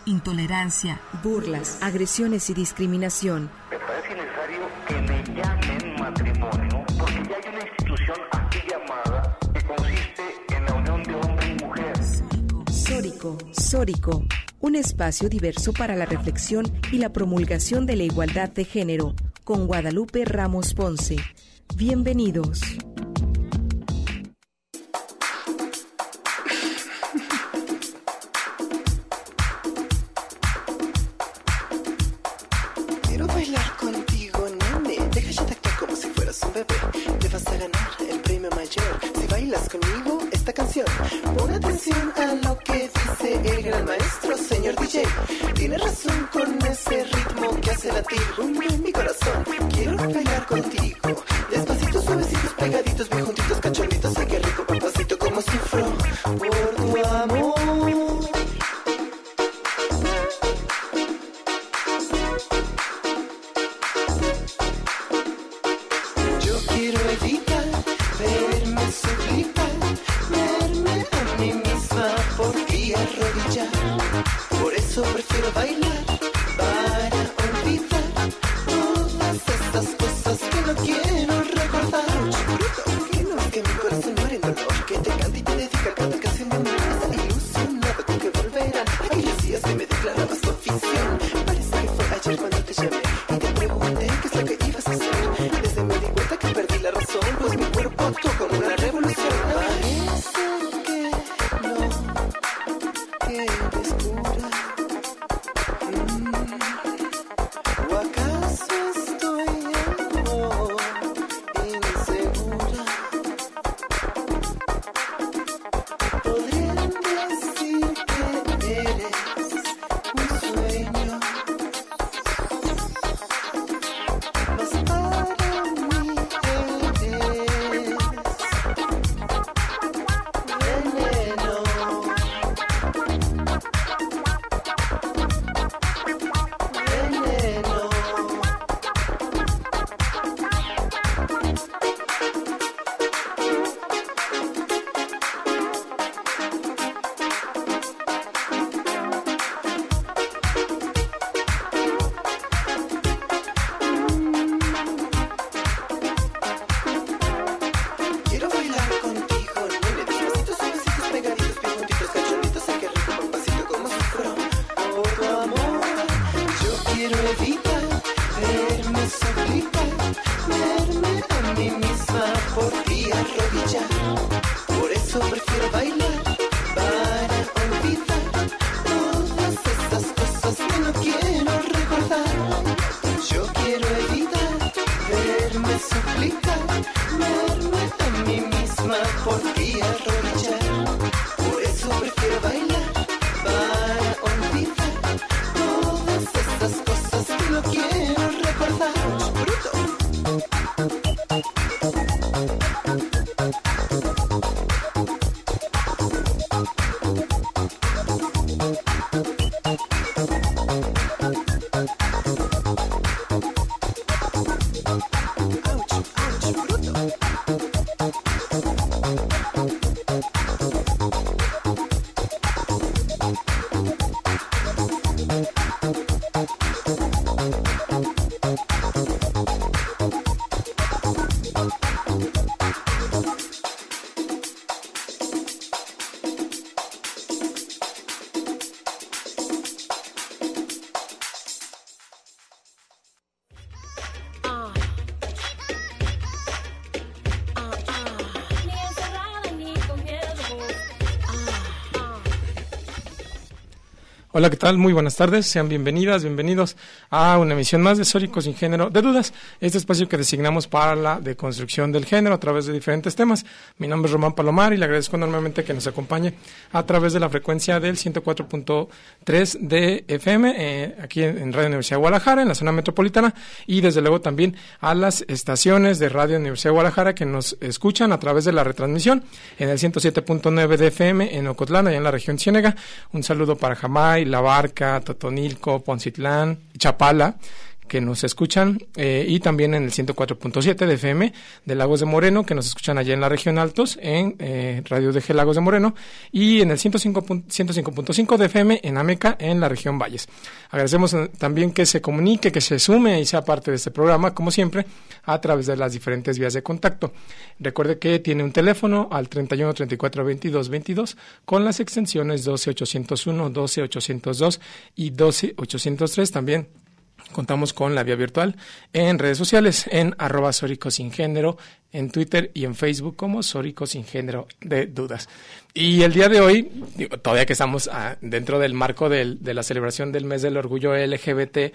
intolerancia, burlas, agresiones y discriminación. Me parece necesario que me llamen matrimonio porque ya hay una institución aquí llamada que consiste en la unión de hombre y mujer. Sórico, un espacio diverso para la reflexión y la promulgación de la igualdad de género, con Guadalupe Ramos Ponce. Bienvenidos. Quiero bailar contigo, nene. Deja ya de actuar como si fueras un bebé. Te vas a ganar el premio mayor si bailas conmigo esta canción. Pon atención a lo que dice el gran maestro, señor DJ. Tiene razón con ese ritmo que hace latir en mi corazón. Quiero bailar contigo, despacito, suavecitos, pegaditos, bien juntitos, cachorritos. Ay, qué rico, papacito, como sufro por tu amor. Yo quiero evitar verme suplicar, verme a mí misma por ti arrodillar. Por eso prefiero bailar para olvidar todas estas cosas que no quiero recordar. Que no, que mi corazón muere en dolor, que te cante y te dedica cada canción de amor. Estás ilusionado con que volverán aquellos días que me declarabas tu afición. Parece que fue ayer cuando te llamé y te pregunté qué es lo que ibas a hacer. Desde me di cuenta que perdí la razón, pues mi cuerpo actuó como una revolución. Parece que no quieres curar. ¿O acaso estoy algo insegura? Podrían decir que eres un sueño, mas para mí eres veneno. Veneno. Quiero bailar contigo, nene, despacito, suavecitos, pegaditos, bien juntitos, cachorritos. Ay, qué rico, papacito, como sufro por tu amor. Yo quiero evitar verme suplicar, verme a mí misma por ti arrodillar. Por eso prefiero bailar para olvidar todas estas cosas que no quiero recordar. Yo quiero evitar verme suplicar, verme a mí misma por ti arrodillar. Por eso prefiero bailar para olvidar todas estas cosas que no quiero recordar. Bruto. Ouch, ouch, bruto. Ni encerrada ni con miedo. Hola, ¿qué tal? Muy buenas tardes. Sean bienvenidas, bienvenidos a una emisión más de Sórico sin género de dudas, este espacio que designamos para la deconstrucción del género a través de diferentes temas. Mi nombre es Román Palomar y le agradezco enormemente que nos acompañe a través de la frecuencia del 104.3 de FM, aquí en Radio Universidad de Guadalajara, en la zona metropolitana, y desde luego también a las estaciones de Radio Universidad de Guadalajara que nos escuchan a través de la retransmisión en el 107.9 de FM en Ocotlán, allá en la región Ciénega. Un saludo para Jamay, La Barca, Totonilco, Poncitlán, Chapala, que nos escuchan, y también en el 104.7 de FM de Lagos de Moreno, que nos escuchan allá en la región Altos, en Radio DG Lagos de Moreno, y en el 105.5 de FM en Ameca, en la región Valles. Agradecemos también que se comunique, que se sume y sea parte de este programa, como siempre, a través de las diferentes vías de contacto. Recuerde que tiene un teléfono al 31 34 22 22 con las extensiones 12-801, 12-802 y 12-803. También contamos con la vía virtual en redes sociales, en @soricosingénero, en Twitter y en Facebook como Sórico Sin Género de Dudas. Y el día de hoy, todavía que estamos dentro del marco de la celebración del mes del orgullo LGBT,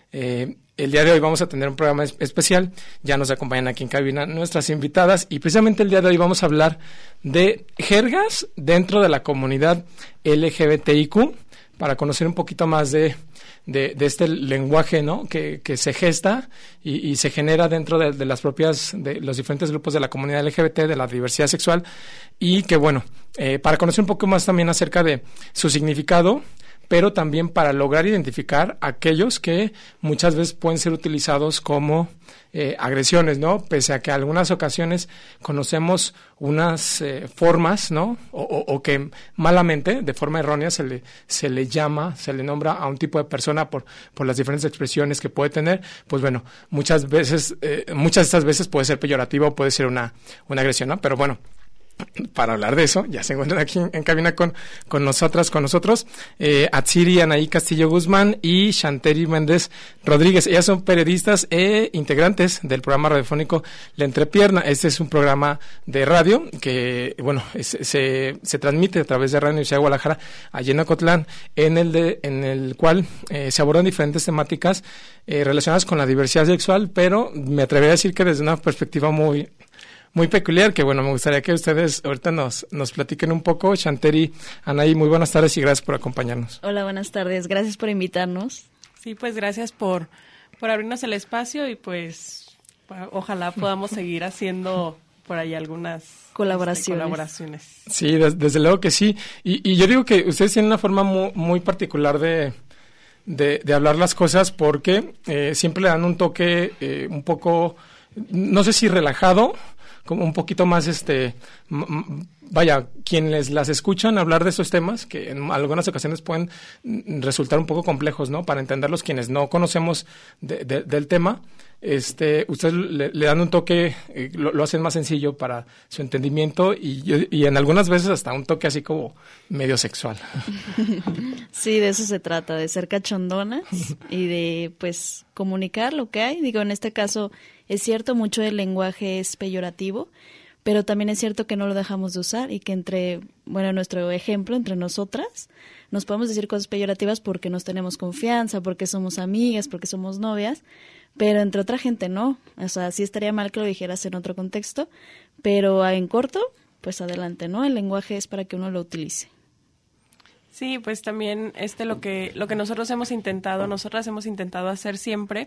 el día de hoy vamos a tener un programa especial. Ya nos acompañan aquí en cabina nuestras invitadas, y precisamente el día de hoy vamos a hablar de jergas dentro de la comunidad LGBTIQ, para conocer un poquito más de este lenguaje, ¿no?, que se gesta y se genera dentro de las propias, de los diferentes grupos de la comunidad LGBT, de la diversidad sexual, y que bueno, para conocer un poco más también acerca de su significado, pero también para lograr identificar aquellos que muchas veces pueden ser utilizados como agresiones, ¿no? Pese a que en algunas ocasiones conocemos unas formas, ¿no? O que malamente, de forma errónea, se le llama, se le nombra a un tipo de persona por las diferentes expresiones que puede tener. Pues bueno, muchas de estas veces puede ser peyorativo o puede ser una agresión, ¿no? Pero bueno, para hablar de eso, ya se encuentran aquí en cabina con nosotros, Atsiri Anaí Castillo Guzmán y Shanteri Méndez Rodríguez. Ellas son periodistas e integrantes del programa radiofónico La Entrepierna. Este es un programa de radio que, bueno, se transmite a través de Radio Universidad de Guadalajara, allá en Ocotlán, en el cual se abordan diferentes temáticas relacionadas con la diversidad sexual, pero me atrevería a decir que desde una perspectiva muy peculiar, que bueno, me gustaría que ustedes ahorita nos platiquen un poco. Shanteri, Anaí, muy buenas tardes y gracias por acompañarnos. Hola, buenas tardes, gracias por invitarnos. Sí, pues gracias por abrirnos el espacio, y pues ojalá podamos seguir haciendo por ahí algunas colaboraciones. Sí, desde luego que sí, y yo digo que ustedes tienen una forma muy particular de hablar las cosas, porque siempre le dan un toque un poco, no sé si relajado, como un poquito más, vaya, quienes las escuchan hablar de estos temas, que en algunas ocasiones pueden resultar un poco complejos, ¿no?, para entenderlos quienes no conocemos del tema, ustedes le dan un toque, lo hacen más sencillo para su entendimiento, y en algunas veces hasta un toque así como medio sexual. Sí, de eso se trata, de ser cachondonas y de, pues, comunicar lo que hay. Digo, en este caso es cierto, mucho del lenguaje es peyorativo, pero también es cierto que no lo dejamos de usar, y que nuestro ejemplo, entre nosotras, nos podemos decir cosas peyorativas porque nos tenemos confianza, porque somos amigas, porque somos novias, pero entre otra gente no. O sea, sí estaría mal que lo dijeras en otro contexto, pero en corto, pues adelante, ¿no? El lenguaje es para que uno lo utilice. Sí, pues también lo que nosotras hemos intentado hacer siempre,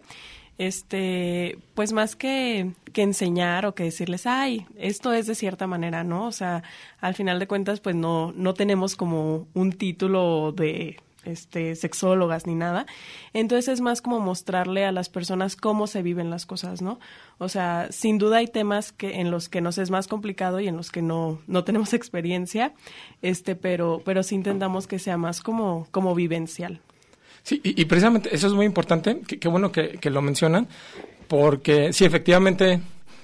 pues más que enseñar o que decirles, ay, esto es de cierta manera, ¿no? O sea, al final de cuentas, pues no tenemos como un título de sexólogas ni nada. Entonces es más como mostrarle a las personas cómo se viven las cosas, ¿no? O sea, sin duda hay temas en los que nos es más complicado y en los que no tenemos experiencia, pero sí intentamos que sea más como vivencial. Sí, y precisamente eso es muy importante, qué bueno que lo mencionan, porque sí, efectivamente,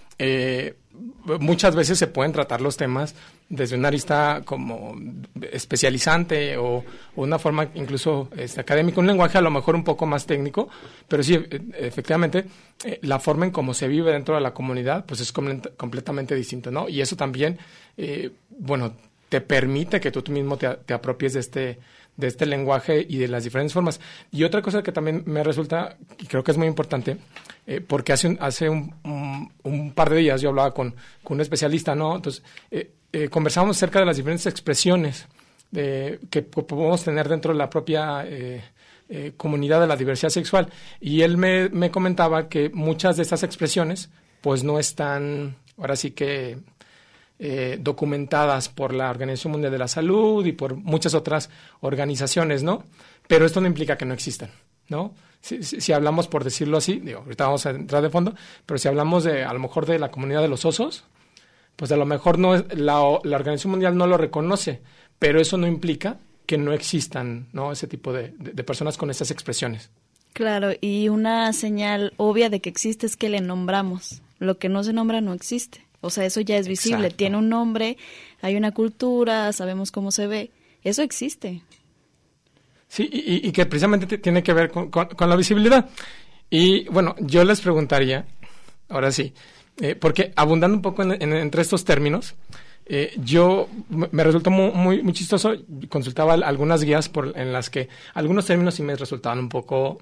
muchas veces se pueden tratar los temas desde una arista como especializante o una forma incluso académica, un lenguaje a lo mejor un poco más técnico, pero sí, efectivamente, la forma en cómo se vive dentro de la comunidad pues es completamente distinto, ¿no? Y eso también, te permite que tú mismo te apropies de este lenguaje y de las diferentes formas. Y otra cosa que también me resulta, y creo que es muy importante, porque hace un par de días yo hablaba con un especialista, ¿no? Entonces, conversábamos acerca de las diferentes expresiones que podemos tener dentro de la propia comunidad de la diversidad sexual. Y él me comentaba que muchas de estas expresiones, pues no están, ahora sí que documentadas por la Organización Mundial de la Salud y por muchas otras organizaciones, ¿no? Pero esto no implica que no existan, ¿no? Si hablamos, por decirlo así, digo, ahorita vamos a entrar de fondo, pero si hablamos a lo mejor de la comunidad de los osos, pues a lo mejor no es, la Organización Mundial no lo reconoce, pero eso no implica que no existan, ¿no? Ese tipo de personas con esas expresiones. Claro, y una señal obvia de que existe es que le nombramos. Lo que no se nombra no existe. O sea, eso ya es visible. Exacto. Tiene un nombre, hay una cultura, sabemos cómo se ve. Eso existe. Sí, y que precisamente tiene que ver con la visibilidad. Y bueno, yo les preguntaría, ahora sí, porque abundando un poco entre estos términos, yo me resultó muy chistoso. Consultaba algunas guías en las que algunos términos sí me resultaban un poco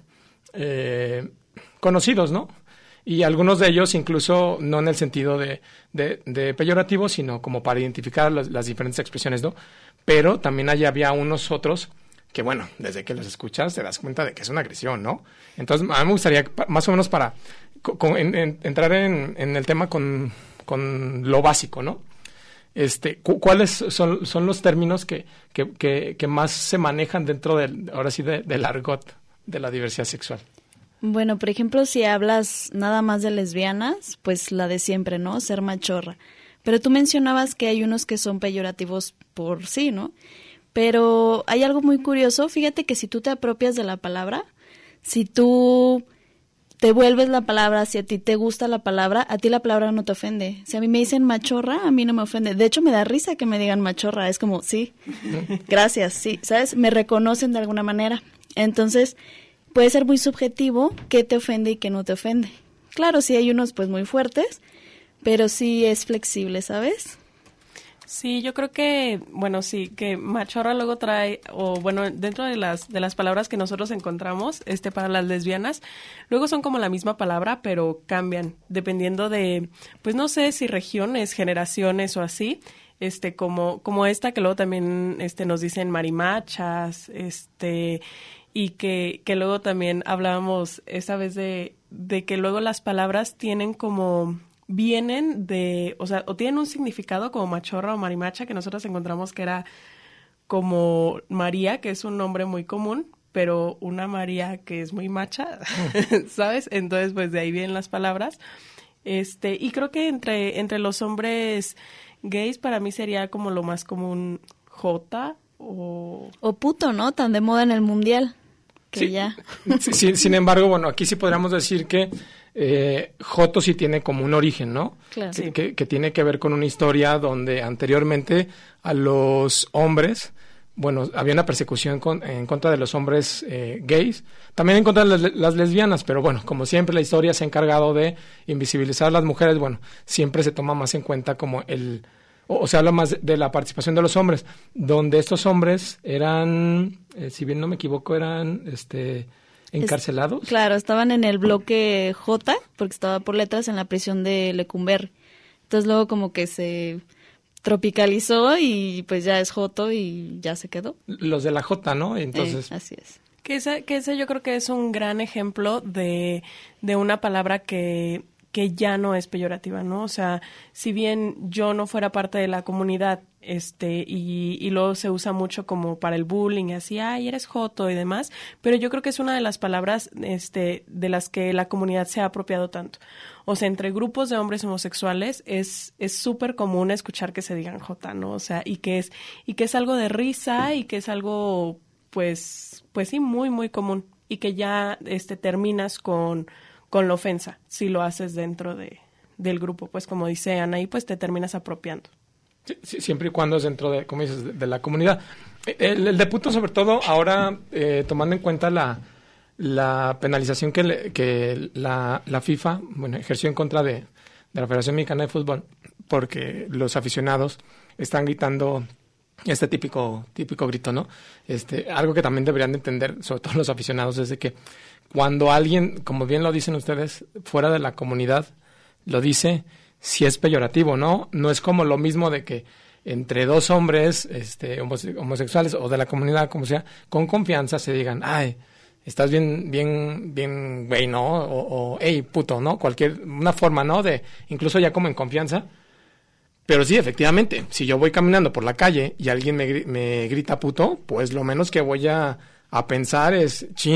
conocidos, ¿no? Y algunos de ellos incluso no en el sentido de peyorativo, sino como para identificar las diferentes expresiones, ¿no? Pero también había unos otros que, bueno, desde que los escuchas te das cuenta de que es una agresión, ¿no? Entonces, a mí me gustaría, más o menos para entrar en el tema con lo básico, ¿no? ¿Cuáles son los términos que más se manejan dentro del argot de la diversidad sexual? Bueno, por ejemplo, si hablas nada más de lesbianas, pues la de siempre, ¿no? Ser machorra. Pero tú mencionabas que hay unos que son peyorativos por sí, ¿no? Pero hay algo muy curioso. Fíjate que si tú te apropias de la palabra, si tú te vuelves la palabra, si a ti te gusta la palabra, a ti la palabra no te ofende. Si a mí me dicen machorra, a mí no me ofende. De hecho, me da risa que me digan machorra. Es como, sí, gracias, sí, ¿sabes? Me reconocen de alguna manera. Entonces, puede ser muy subjetivo qué te ofende y qué no te ofende. Claro, sí hay unos pues muy fuertes, pero sí es flexible, ¿sabes? Sí, yo creo que, bueno, sí, que machorra luego trae, o bueno, dentro de las palabras que nosotros encontramos, para las lesbianas, luego son como la misma palabra, pero cambian, dependiendo de, pues no sé si regiones, generaciones o así, como esta que luego también, nos dicen marimachas, y que luego también hablábamos esa vez de que luego las palabras tienen como vienen de, o sea, o tienen un significado como machorra o marimacha, que nosotros encontramos que era como María, que es un nombre muy común, pero una María que es muy macha, ¿sabes? Entonces, pues de ahí vienen las palabras. Y creo que entre los hombres gays para mí sería como lo más común Jota o puto, ¿no? Tan de moda en el mundial que sí, ya. Sí, sin embargo, bueno, aquí sí podríamos decir que Joto sí tiene como un origen, ¿no? Claro. Sí. Que tiene que ver con una historia donde anteriormente a los hombres, bueno, había una persecución en contra de los hombres gays, también en contra de las lesbianas, pero bueno, como siempre la historia se ha encargado de invisibilizar a las mujeres, bueno, siempre se toma más en cuenta como o se habla más de la participación de los hombres, donde estos hombres eran, si bien no me equivoco, eran encarcelados. Claro, estaban en el bloque J, porque estaba por letras en la prisión de Lecumberri. Entonces luego como que se tropicalizó y pues ya es Joto y ya se quedó. Los de la J, ¿no? Entonces, así es. que ese yo creo que es un gran ejemplo de una palabra que ya no es peyorativa, ¿no? O sea, si bien yo no fuera parte de la comunidad, y luego se usa mucho como para el bullying, así, ay, eres joto y demás, pero yo creo que es una de las palabras, de las que la comunidad se ha apropiado tanto. O sea, entre grupos de hombres homosexuales es súper común escuchar que se digan jota, ¿no? O sea, y que es algo de risa y que es algo, pues sí, muy, muy común y que ya, terminas con la ofensa, si lo haces dentro del grupo, pues como dice Ana, y pues te terminas apropiando. sí, siempre y cuando es dentro de, como dices, de la comunidad. El de puto, sobre todo, ahora tomando en cuenta la penalización que la FIFA, bueno, ejerció en contra de la Federación Mexicana de Fútbol, porque los aficionados están gritando este típico grito, ¿no? Algo que también deberían de entender, sobre todo los aficionados, es de que cuando alguien, como bien lo dicen ustedes, fuera de la comunidad, lo dice, si es peyorativo, ¿no? No es como lo mismo de que entre dos hombres homosexuales o de la comunidad, como sea, con confianza se digan, ay, estás bien güey, ¿no? O hey, puto, ¿no? Una forma, ¿no? De, incluso ya como en confianza. Pero sí, efectivamente, si yo voy caminando por la calle y alguien me grita puto, pues lo menos que voy a pensar es, chin,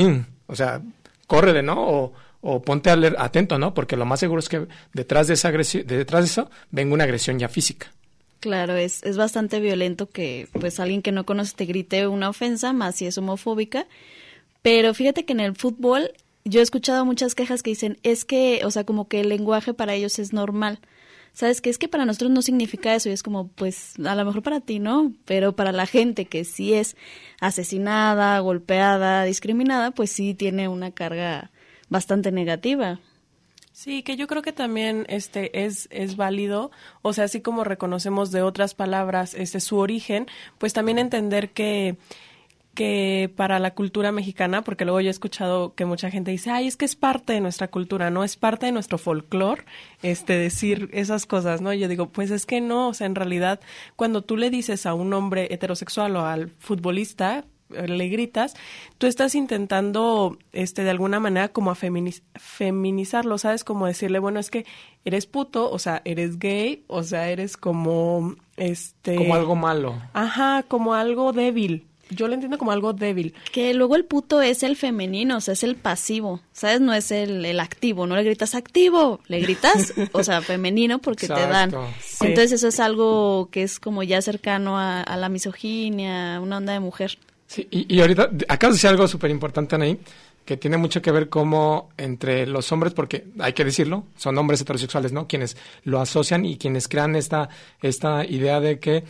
o sea, córrele, ¿no? O ponte atento, ¿no? Porque lo más seguro es que detrás de eso venga una agresión ya física. Claro, es bastante violento que pues alguien que no conoce te grite una ofensa, más si es homofóbica. Pero fíjate que en el fútbol yo he escuchado muchas quejas que dicen, es que, o sea, como que el lenguaje para ellos es normal. ¿Sabes qué? Es que para nosotros no significa eso y es como, pues, a lo mejor para ti no, pero para la gente que sí es asesinada, golpeada, discriminada, pues sí tiene una carga bastante negativa. Sí, que yo creo que también es válido, o sea, así como reconocemos de otras palabras su origen, pues también entender que para la cultura mexicana, porque luego yo he escuchado que mucha gente dice, ay, es que es parte de nuestra cultura, ¿no? Es parte de nuestro folclore, decir esas cosas, ¿no? Yo digo, pues es que no, o sea, en realidad, cuando tú le dices a un hombre heterosexual o al futbolista, le gritas, tú estás intentando, de alguna manera, como a feminizarlo, ¿sabes? Como decirle, bueno, es que eres puto, o sea, eres gay, o sea, eres como, Como algo malo. Ajá, como algo débil. Yo lo entiendo como algo débil. Que luego el puto es el femenino, o sea, es el pasivo, ¿sabes? No es el activo, no le gritas activo, le gritas, o sea, femenino porque Exacto, te dan. sí. Entonces eso es algo que es como ya cercano a la misoginia, una onda de mujer. Sí, y ahorita acabas de decir algo súper importante, Anaí, que tiene mucho que ver como entre los hombres, porque hay que decirlo, son hombres heterosexuales, ¿no? Quienes lo asocian y quienes crean esta idea de que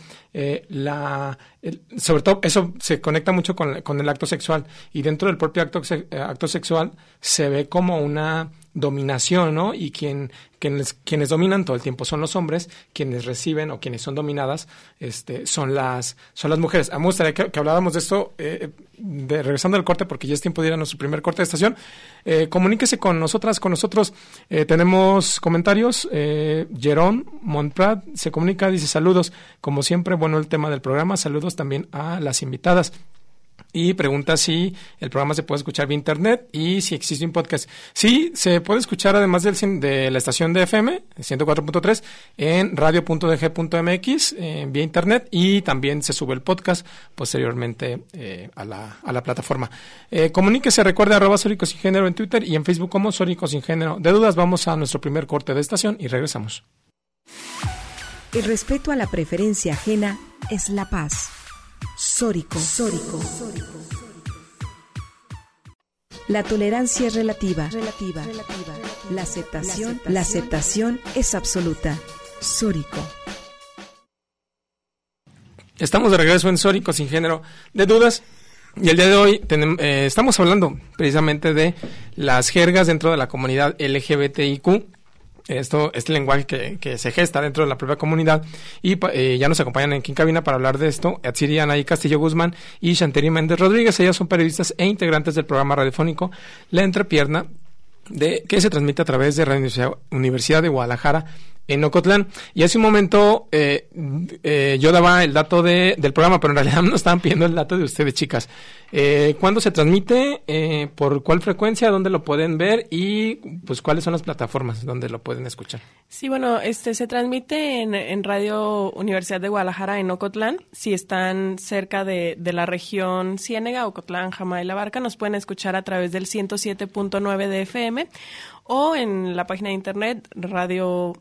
sobre todo eso se conecta mucho con el acto sexual, y dentro del propio acto sexual se ve como una dominación, ¿no? Y quienes dominan todo el tiempo son los hombres, quienes reciben o quienes son dominadas son las mujeres. A mí me gustaría que habláramos de esto regresando al corte, porque ya es tiempo de ir a nuestro primer corte de estación. Comuníquese con nosotros. Tenemos comentarios. Jerón Montprat se comunica, dice saludos, como siempre, bueno el tema del programa, saludos también a las invitadas. Y pregunta si el programa se puede escuchar vía internet y si existe un podcast. Sí, se puede escuchar además de la estación de FM, 104.3, en radio.dg.mx, vía internet, y también se sube el podcast posteriormente a la plataforma. Comuníquese, recuerde @Sórico Sin Género en Twitter y en Facebook como Sórico Sin Género. De dudas, vamos a nuestro primer corte de estación y regresamos. El respeto a la preferencia ajena es la paz. Sórico. La tolerancia es relativa. La aceptación es absoluta. Sórico. Estamos de regreso en Sórico Sin Género de Dudas, y el día de hoy estamos hablando precisamente de las jergas dentro de la comunidad LGBTIQ. Este lenguaje que se gesta dentro de la propia comunidad, y ya nos acompañan aquí en cabina para hablar de esto Atsiri Anaí Castillo Guzmán y Chanteri Méndez Rodríguez. Ellas son periodistas e integrantes del programa radiofónico La Entrepierna, que se transmite a través de Radio Universidad de Guadalajara en Ocotlán. Y hace un momento yo daba el dato del programa, pero en realidad nos estaban pidiendo el dato de ustedes, chicas. ¿Cuándo se transmite? ¿Por cuál frecuencia? ¿Dónde lo pueden ver? Y pues ¿cuáles son las plataformas donde lo pueden escuchar? Sí, bueno, se transmite en Radio Universidad de Guadalajara en Ocotlán. Si están cerca de la región Ciénega, Ocotlán, Jamay y La Barca, nos pueden escuchar a través del 107.9 de FM o en la página de internet radio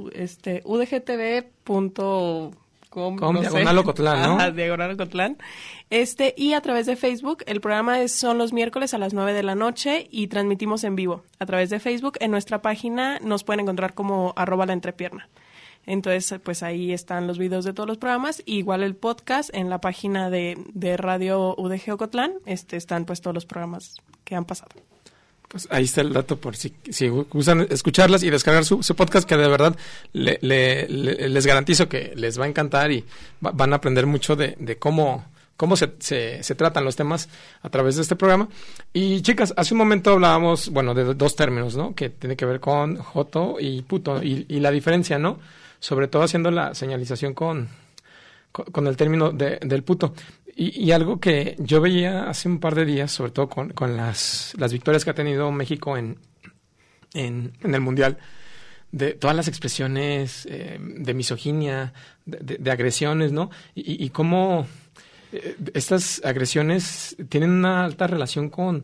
udgtv.com, diagonal Ocotlán, ¿no? Diagonal Ocotlán. Y a través de Facebook, el programa son los miércoles a las 9 de la noche y transmitimos en vivo a través de Facebook. En nuestra página nos pueden encontrar como @La Entrepierna. Entonces, pues ahí están los videos de todos los programas, igual el podcast en la página de Radio UDG Ocotlán, están pues todos los programas que han pasado. Pues ahí está el dato por si gustan escucharlas y descargar su podcast, que de verdad les garantizo que les va a encantar y van a aprender mucho de cómo se tratan los temas a través de este programa. Y chicas, hace un momento hablábamos, bueno, de dos términos, ¿no? Que tiene que ver con joto y puto y la diferencia, ¿no? Sobre todo haciendo la señalización con el término del puto. Y algo que yo veía hace un par de días, sobre todo con las victorias que ha tenido México en el Mundial, de todas las expresiones de misoginia, de agresiones, ¿no? Y cómo estas agresiones tienen una alta relación con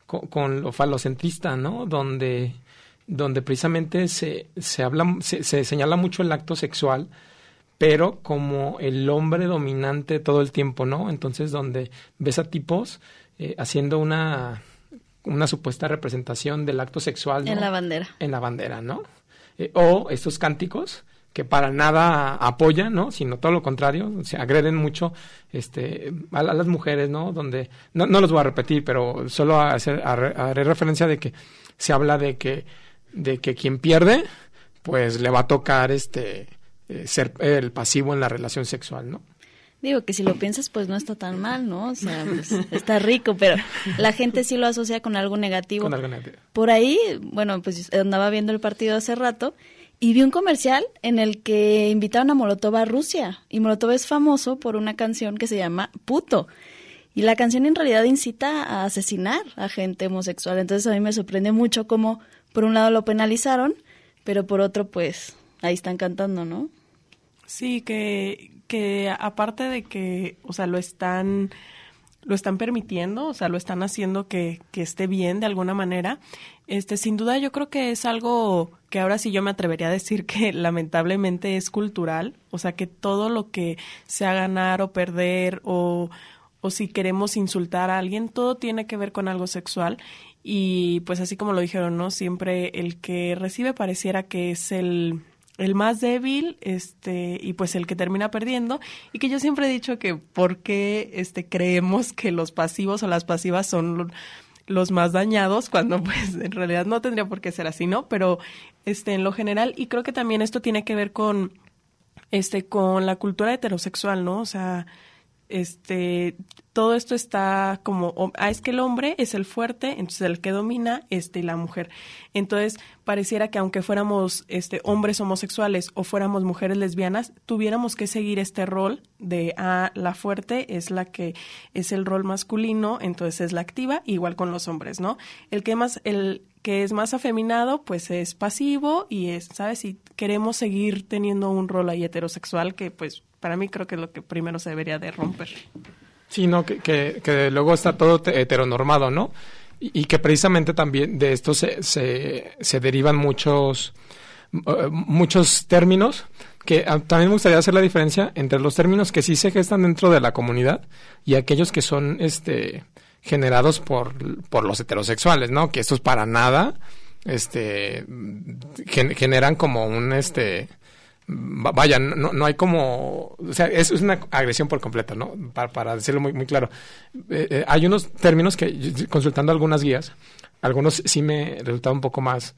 con lo falocentrista, ¿no? Donde precisamente se señala mucho el acto sexual, pero como el hombre dominante todo el tiempo, ¿no? Entonces, donde ves a tipos haciendo una supuesta representación del acto sexual, ¿no? En la bandera. En la bandera, ¿no? O estos cánticos que para nada apoyan, ¿no? Sino todo lo contrario, se agreden mucho a las mujeres, ¿no? Donde no los voy a repetir, pero solo haré referencia de que se habla de que quien pierde, pues le va a tocar ser el pasivo en la relación sexual, ¿no? Digo que si lo piensas, pues no está tan mal, ¿no? O sea, pues, está rico, pero la gente sí lo asocia con algo negativo. Con algo negativo. Por ahí, bueno, pues andaba viendo el partido hace rato y vi un comercial en el que invitaron a Molotov a Rusia. Y Molotov es famoso por una canción que se llama Puto. Y la canción en realidad incita a asesinar a gente homosexual. Entonces a mí me sorprende mucho cómo, por un lado lo penalizaron, pero por otro, pues, ahí están cantando, ¿no? Sí, que aparte de que, o sea, lo están permitiendo, o sea, lo están haciendo que esté bien de alguna manera. Sin duda yo creo que es algo que ahora sí yo me atrevería a decir que lamentablemente es cultural, o sea, que todo lo que sea ganar o perder o si queremos insultar a alguien, todo tiene que ver con algo sexual. Y pues así como lo dijeron, ¿no? Siempre el que recibe pareciera que es el más débil, y pues el que termina perdiendo, y que yo siempre he dicho que por qué creemos que los pasivos o las pasivas son los más dañados, cuando pues en realidad no tendría por qué ser así, ¿no? Pero en lo general, y creo que también esto tiene que ver con la cultura heterosexual, ¿no? O sea, todo esto está como, es que el hombre es el fuerte, entonces el que domina, y la mujer. Entonces, pareciera que aunque fuéramos, hombres homosexuales o fuéramos mujeres lesbianas, tuviéramos que seguir este rol de, la fuerte es la que es el rol masculino, entonces es la activa, igual con los hombres, ¿no? El que es más afeminado, pues es pasivo y ¿sabes? Si queremos seguir teniendo un rol ahí heterosexual, que pues para mí creo que es lo que primero se debería de romper. Sí, no, que luego está todo heteronormado, ¿no? Y que precisamente también de esto se derivan muchos términos, que también me gustaría hacer la diferencia entre los términos que sí se gestan dentro de la comunidad y aquellos que son generados por los heterosexuales, ¿no? Que estos para nada generan como un vaya, no hay como, o sea, es una agresión por completo, ¿no? Para decirlo muy muy claro. Hay unos términos que, consultando algunas guías, algunos sí me resultaban un poco más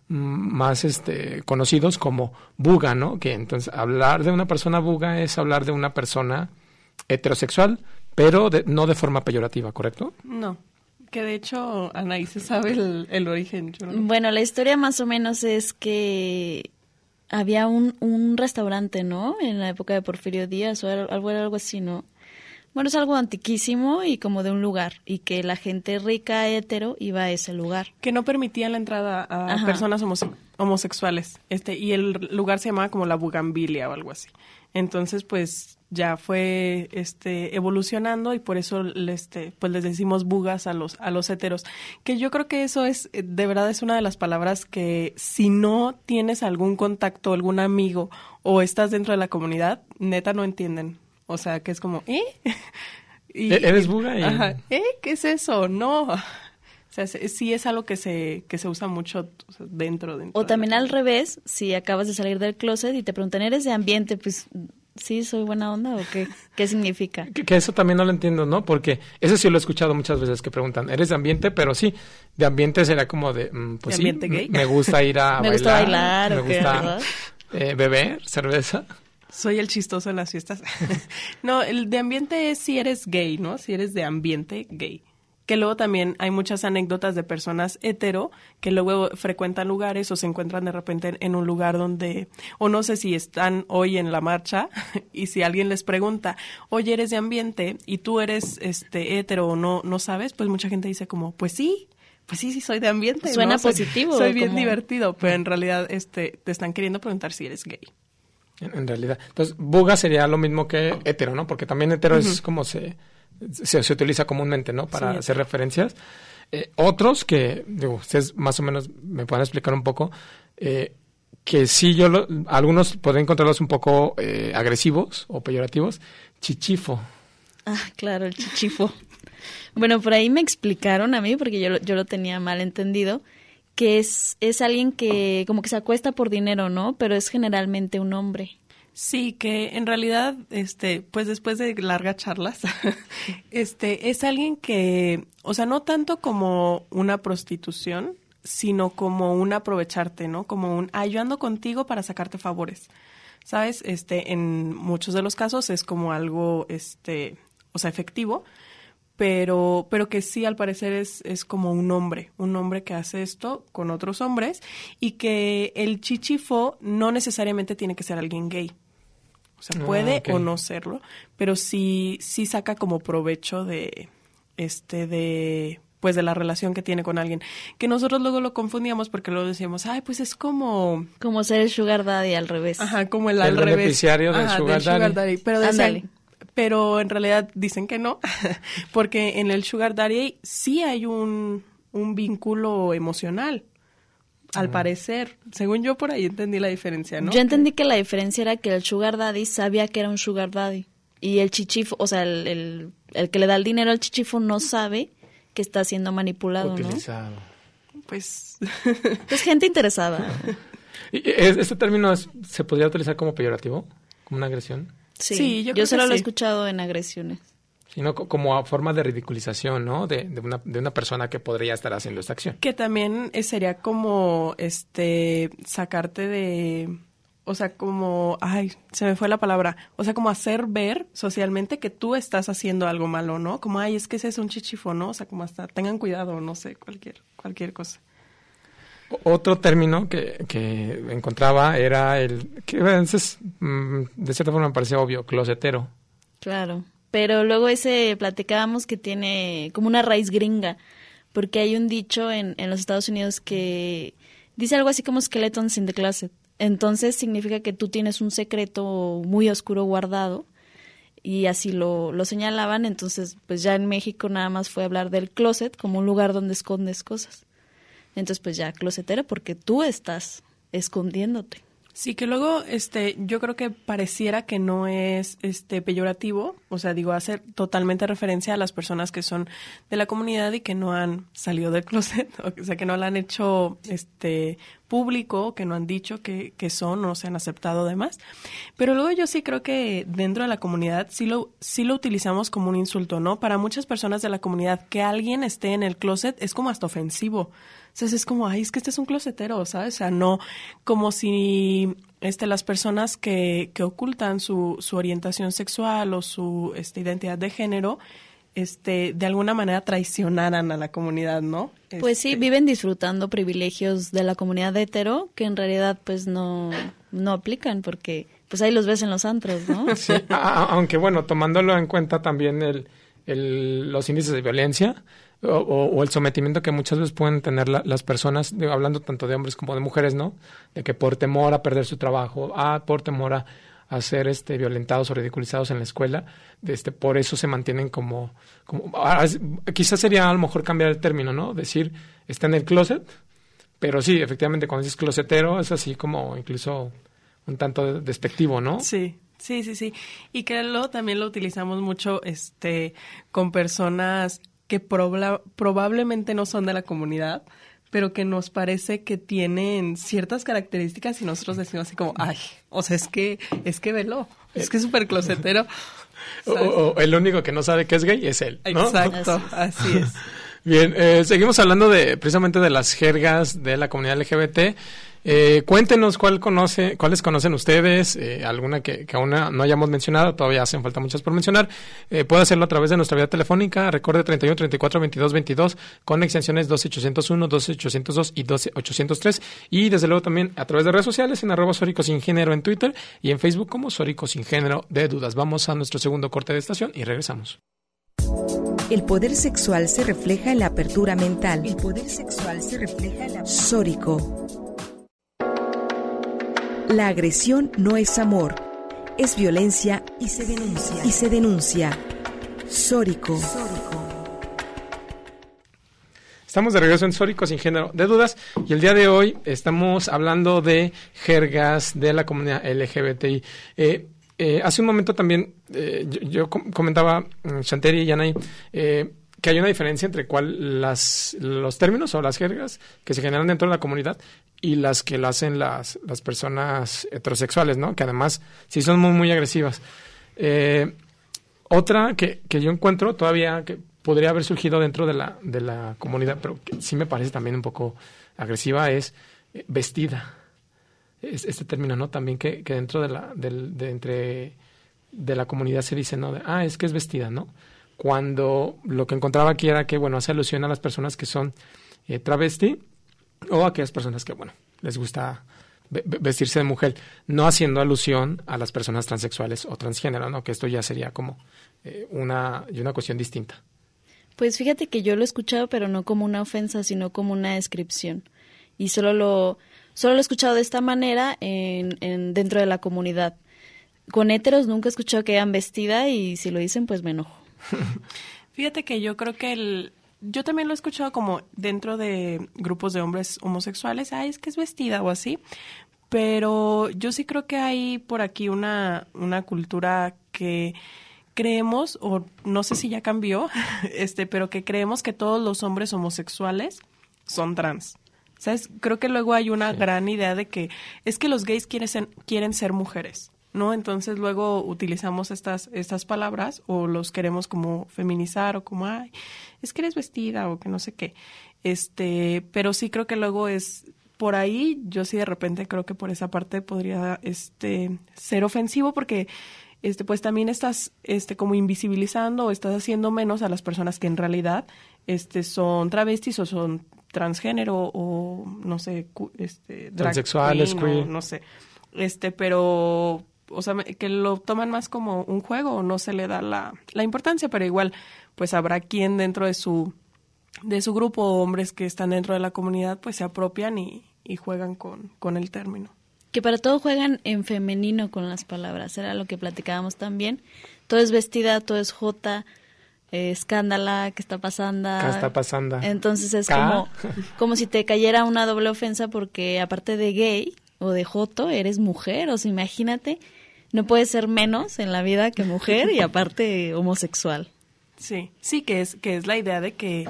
conocidos, como buga, ¿no? Que entonces hablar de una persona buga es hablar de una persona heterosexual, pero no de forma peyorativa, ¿correcto? No, que de hecho Anaí se sabe el origen. Yo no. Bueno, la historia más o menos es que había un restaurante, ¿no? En la época de Porfirio Díaz o algo así, ¿no? Bueno, es algo antiquísimo y como de un lugar, y que la gente rica hetero iba a ese lugar. Que no permitían la entrada a personas homosexuales, y el lugar se llamaba como la Bugambilia o algo así. Entonces, pues ya fue evolucionando y por eso pues les decimos bugas a los heteros, que yo creo que eso es, de verdad es una de las palabras que si no tienes algún contacto, algún amigo o estás dentro de la comunidad, neta no entienden. O sea, que es como, ¿eres buga? Ajá, ¿qué es eso? No. O sea, sí es algo que se usa mucho, o sea, dentro. O también al revés, si acabas de salir del closet y te preguntan, ¿eres de ambiente? Pues, ¿sí soy buena onda o qué? ¿Qué significa? Que eso también no lo entiendo, ¿no? Porque eso sí lo he escuchado muchas veces, que preguntan, ¿eres de ambiente? Pero sí, de ambiente será como de, pues ¿de ambiente gay? Me gusta ir a me gusta bailar, me gusta beber cerveza. Soy el chistoso en las fiestas. No, el de ambiente es si eres gay, ¿no? Si eres de ambiente gay. Que luego también hay muchas anécdotas de personas hetero que luego frecuentan lugares o se encuentran de repente en un lugar donde, o no sé si están hoy en la marcha y si alguien les pregunta, oye, ¿eres de ambiente? Y tú eres hetero o no sabes, pues mucha gente dice como, pues sí, soy de ambiente. Suena ¿no? positivo. Soy bien divertido, pero en realidad te están queriendo preguntar si eres gay. En realidad. Entonces, buga sería lo mismo que hetero, ¿no? Porque también hetero es como se utiliza comúnmente, ¿no? Para hacer referencias. Otros que, digo, ustedes más o menos me pueden explicar un poco, que sí, algunos podrían encontrarlos un poco agresivos o peyorativos. Chichifo. Ah, claro, el chichifo. Bueno, por ahí me explicaron a mí, porque yo lo tenía mal entendido, que es alguien que como que se acuesta por dinero, ¿no? Pero es generalmente un hombre. Sí, que en realidad, pues después de largas charlas, es alguien que, o sea, no tanto como una prostitución, sino como un aprovecharte, ¿no? Como yo ando contigo para sacarte favores, ¿sabes? En muchos de los casos es como algo, o sea, efectivo, pero que sí, al parecer es como un hombre que hace esto con otros hombres, y que el chichifo no necesariamente tiene que ser alguien gay. O sea, puede okay. o no serlo, pero sí saca como provecho de pues de la relación que tiene con alguien. Que nosotros luego lo confundíamos porque luego decíamos, ay, pues es como ser el sugar daddy al revés. Ajá, como el al revés. Beneficiario del sugar daddy. Pero en realidad dicen que no, porque en el sugar daddy sí hay un vínculo emocional. Al parecer, según yo por ahí entendí la diferencia, ¿no? Yo entendí que la diferencia era que el sugar daddy sabía que era un sugar daddy y el chichifo, o sea, el que le da el dinero al chichifo no sabe que está siendo manipulado, utilizado. ¿no? Pues gente interesada. ¿Este término se podría utilizar como peyorativo? ¿Como una agresión? Sí, yo solo lo he escuchado en agresiones. Sino como a forma de ridiculización, ¿no? De una persona que podría estar haciendo esta acción. Que también sería como sacarte de, o sea, como, ay, se me fue la palabra, o sea, como hacer ver socialmente que tú estás haciendo algo malo, ¿no? Como, ay, es que ese es un chichifo, ¿no? O sea, como hasta tengan cuidado, no sé, cualquier cosa. Otro término que encontraba era que a veces, de cierta forma me parecía obvio, closetero. Claro. Pero luego platicábamos que tiene como una raíz gringa, porque hay un dicho en los Estados Unidos que dice algo así como skeletons in the closet. Entonces significa que tú tienes un secreto muy oscuro guardado, y así lo señalaban. Entonces, pues ya en México nada más fue hablar del closet como un lugar donde escondes cosas. Entonces, pues ya closetero porque tú estás escondiéndote. Sí, que luego yo creo que pareciera que no es peyorativo, o sea, digo, hacer totalmente referencia a las personas que son de la comunidad y que no han salido del closet, o sea, que no lo han hecho público, que no han dicho que son o se han aceptado demás. Pero luego yo sí creo que dentro de la comunidad sí lo utilizamos como un insulto, ¿no? Para muchas personas de la comunidad que alguien esté en el closet es como hasta ofensivo. Entonces es como, ay, es que es un closetero, ¿sabes? O sea, no, como si las personas que ocultan su orientación sexual o su identidad de género, de alguna manera traicionaran a la comunidad, ¿no? Pues sí, viven disfrutando privilegios de la comunidad hetero que en realidad pues no aplican, porque ahí los ves en los antros, ¿no? Sí, aunque bueno, tomándolo en cuenta también los índices de violencia o el sometimiento que muchas veces pueden tener las personas, hablando tanto de hombres como de mujeres, ¿no? De que por temor a perder su trabajo, por temor a ser violentados o ridiculizados en la escuela, por eso se mantienen como quizás sería a lo mejor cambiar el término, ¿no? Decir, está en el closet, pero sí, efectivamente, cuando dices closetero es así como incluso un tanto despectivo, ¿no? Sí. Sí. Y que luego también lo utilizamos mucho con personas que probablemente no son de la comunidad, pero que nos parece que tienen ciertas características y nosotros decimos así como, ay, o sea, es que velo, es que es súper closetero. O el único que no sabe que es gay es él, ¿no? Exacto, así es. Bien, seguimos hablando precisamente de las jergas de la comunidad LGBT. Cuéntenos cuáles conocen ustedes, alguna que aún no hayamos mencionado, todavía hacen falta muchas por mencionar. Puede hacerlo a través de nuestra vía telefónica, recuerde 31 34 22 22 con extensiones 12801, 12802 y 12803, y desde luego también a través de redes sociales en @SóricoSinGénero en Twitter y en Facebook como Sórico Sin Género de Dudas. Vamos a nuestro segundo corte de estación y regresamos. El poder sexual se refleja en la apertura mental. El poder sexual se refleja en la... Sórico. La agresión no es amor, es violencia y se denuncia. Sórico. Estamos de regreso en Sórico Sin Género de Dudas y el día de hoy estamos hablando de jergas de la comunidad LGBTI. Hace un momento también yo comentaba, Chanteri y Yanay, que hay una diferencia entre los términos o las jergas que se generan dentro de la comunidad y las que lo hacen las personas heterosexuales, ¿no? Que además sí son muy, muy agresivas. Otra que yo encuentro todavía que podría haber surgido dentro de la comunidad, pero que sí me parece también un poco agresiva, es vestida. Este término, ¿no? También que dentro de la comunidad se dice, ¿no? Es que es vestida, ¿no? Cuando lo que encontraba aquí era que, bueno, hace alusión a las personas que son travesti o a aquellas personas que, bueno, les gusta vestirse de mujer, no haciendo alusión a las personas transexuales o transgénero, ¿no? Que esto ya sería como una cuestión distinta. Pues fíjate que yo lo he escuchado, pero no como una ofensa, sino como una descripción. Y solo lo he escuchado de esta manera dentro de la comunidad. Con héteros nunca he escuchado que hayan vestida y si lo dicen, pues me enojo. Fíjate que yo creo que yo también lo he escuchado como dentro de grupos de hombres homosexuales, es que es vestida o así, pero yo sí creo que hay por aquí una cultura que creemos, o no sé si ya cambió, pero que creemos que todos los hombres homosexuales son trans. ¿Sabes? Creo que luego hay una gran idea de que es que los gays quieren ser mujeres, ¿no? Entonces luego utilizamos estas palabras o los queremos como feminizar o como, es que eres vestida o que no sé qué. Pero sí creo que luego es por ahí, yo sí de repente creo que por esa parte podría ser ofensivo porque pues también estás como invisibilizando o estás haciendo menos a las personas que en realidad son travestis o son transgénero o no sé, transexuales, queer, no sé. Pero o sea, que lo toman más como un juego o no se le da la importancia, pero igual pues habrá quien dentro de su grupo, hombres que están dentro de la comunidad, pues se apropian y juegan con el término. Que para todo juegan en femenino con las palabras, era lo que platicábamos también. Todo es vestida, todo es jota, escándala, ¿qué está pasando? ¿Qué está pasando? Entonces es como si te cayera una doble ofensa porque aparte de gay o de joto, eres mujer, o sea, imagínate, no puedes ser menos en la vida que mujer y aparte homosexual. Sí, que es la idea de que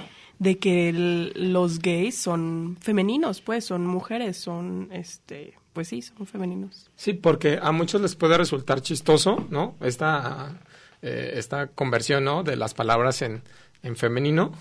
los gays son femeninos, pues, son mujeres, son, pues sí, son femeninos. Sí, porque a muchos les puede resultar chistoso, ¿no? Esta conversión, ¿no? De las palabras en femenino,